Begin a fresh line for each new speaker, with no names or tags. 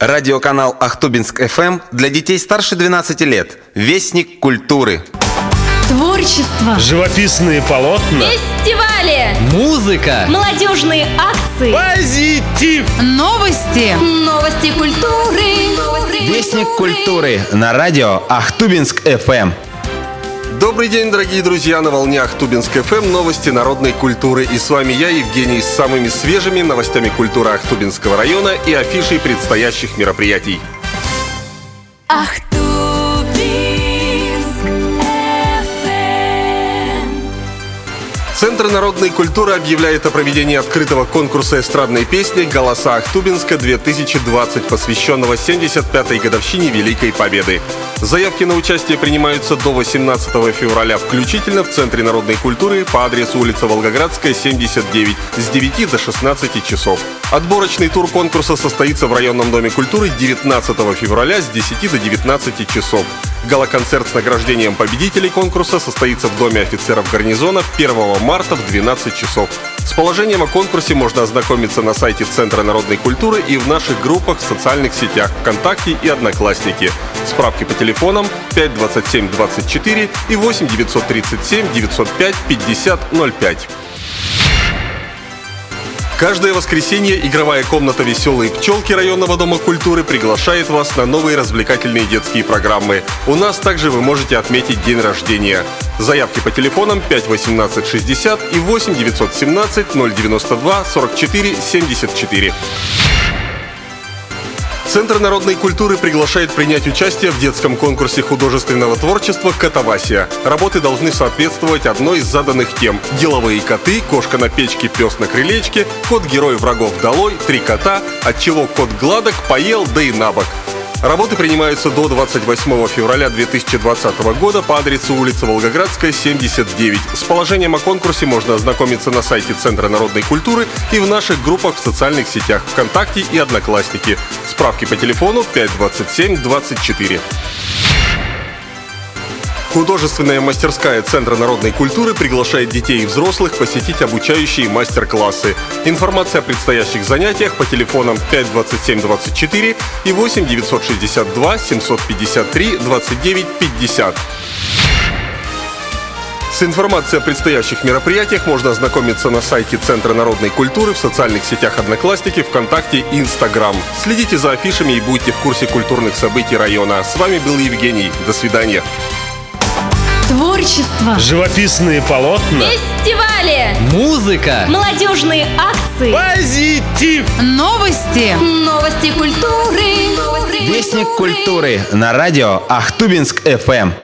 Радиоканал Ахтубинск ФМ для детей старше 12 лет. Вестник культуры.
Творчество,
живописные полотна,
фестивали,
музыка,
молодежные акции,
позитив,
новости культуры.
Вестник культуры на радио Ахтубинск ФМ.
Добрый день, дорогие друзья, на волне Ахтубинск ФМ новости народной культуры. И с вами я, Евгений, с самыми свежими новостями культуры Ахтубинского района и афишей предстоящих мероприятий. Центр народной культуры объявляет о проведении открытого конкурса эстрадной песни «Голоса Ахтубинска-2020», посвященного 75-й годовщине Великой Победы. Заявки на участие принимаются до 18 февраля включительно в Центре народной культуры по адресу улица Волгоградская, 79, с 9 до 16 часов. Отборочный тур конкурса состоится в районном доме культуры 19 февраля с 10 до 19 часов. Гала-концерт с награждением победителей конкурса состоится в Доме офицеров гарнизона 1 марта в 12 часов. С положением о конкурсе можно ознакомиться на сайте Центра народной культуры и в наших группах в социальных сетях ВКонтакте и Одноклассники. Справки по телефонам 5 27 24 и 8 937 905 50 05. Каждое воскресенье игровая комната «Веселые пчелки» районного дома культуры приглашает вас на новые развлекательные детские программы. У нас также вы можете отметить день рождения. Заявки по телефонам 5 18 60 и 8 917 092 44 74. Центр народной культуры приглашает принять участие в детском конкурсе художественного творчества «Котовасия». Работы должны соответствовать одной из заданных тем: деловые коты, кошка на печке, пес на крылечке, кот-герой врагов долой, 3 кота, отчего кот гладок, поел, да и набок. Работы принимаются до 28 февраля 2020 года по адресу улица Волгоградская, 79. С положением о конкурсе можно ознакомиться на сайте Центра народной культуры и в наших группах в социальных сетях ВКонтакте и Одноклассники. Справки по телефону 5 27 24. Художественная мастерская Центра народной культуры приглашает детей и взрослых посетить обучающие мастер-классы. Информация о предстоящих занятиях по телефонам 5 27 24 и 8 962 753 29 50. С информацией о предстоящих мероприятиях можно ознакомиться на сайте Центра народной культуры, в социальных сетях Одноклассники, ВКонтакте и Инстаграм. Следите за афишами и будьте в курсе культурных событий района. С вами был Евгений. До свидания.
Творчество,
живописные полотна,
фестивали,
музыка,
молодежные акции,
позитив,
новости культуры.
Вестник культуры на радио Ахтубинск ФМ.